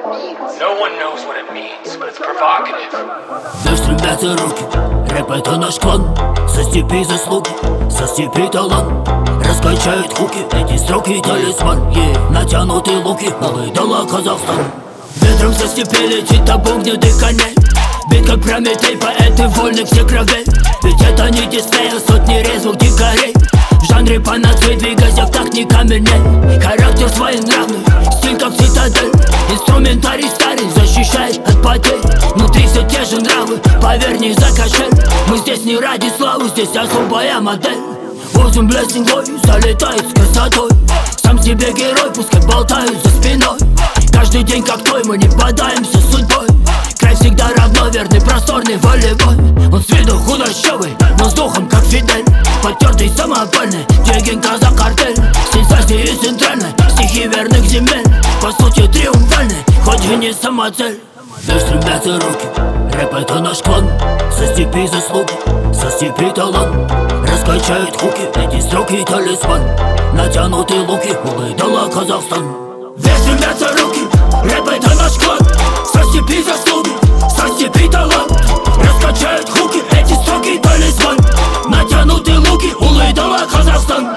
No one knows what it means, but it's provocative. Дождь стремятся руки, рэп это наш клан. Со степи заслуги, со степи талант. Раскачают хуки, эти строки талисман. Натянутые луки, малый дала Казахстан. Ветром со степи летит обогнутый коней. Бит как Прометей, поэты вольных всех кровей. Ведь это не Дисней, а сотни резвых дикарей. В жанре панацеи, двигайся в такт не каменей. Характер своенравный, стиль как цитадель. Инструментарий старый защищает от потерь. Внутри все те же нравы, поверь, не за кошель. Мы здесь не ради славы, здесь особая модель. Узим блессингой, залетает с красотой. Сам себе герой, пускай болтают за спиной. Каждый день как той, мы не бодаемся судьбой. Край всегда равноверный, просторный волевой. Он с виду худощавый, но с духом как Фидель. Потертый, самопальный, Дегин, казак, картель. Стиль с Азии и центральной, стихи верных земель. По сути триумфальный, хоть и не самоцель. Дождь стремятся руки, рэп это наш клан. Со степи заслуги, со степи талант. Раскачают хуки, эти строки талисман. Натянутые луки, улы дала Казахстан. Здесь стремятся руки, рэп это наш клан. Со степи заслуги, со степи талант. Раскачают хуки, эти строки талисман. Натянутые луки, улы дала Казахстан.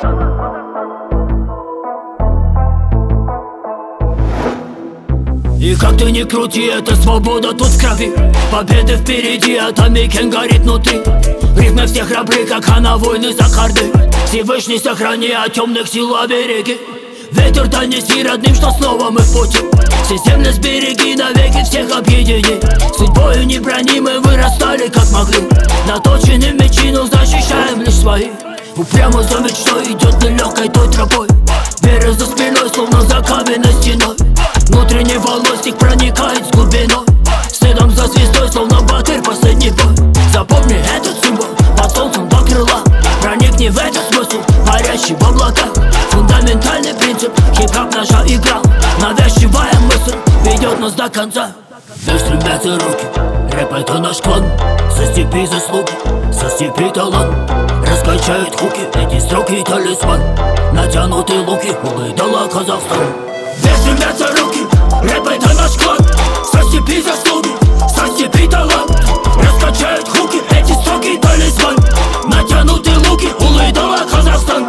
И как ты ни крути, это свобода тут в крови. Победы впереди, а там Микен горит внутри. Рифмы все храбры, как хана войны за харды. Всевышний сохрани, от темных сил обереги. Ветер донеси родным, что снова мы в пути. Все земли сбереги, навеки всех объедини. Судьбою не брони, мы вырастали как могли. Наточены мечи, но защищаем лишь свои. Упрямо за мечтой идет нелегкой той тропой. Вера за спиной, словно за каменной стеной. Внутренний волной стих проникает с глубиной. Следом за звездой, словно батырь последний бой. Запомни этот символ, под солнцем до крыла. Проникни в этот смысл, парящий в облаках. Фундаментальный принцип, хип-хоп наша игра. Навязчивая мысль ведет нас до конца. Дождь стремятся руки, рэп это наш клан. Со степи заслуги, со степи талант. Раскачают хуки, эти строки талисман. Натянутые луки, улы дала Казахстан. Здесь стремятся руки, рэп это наш клан. Со степи заслуги, со степи талант. Раскачают хуки, эти строки талисман. Натянутые луки, улы дала Казахстан.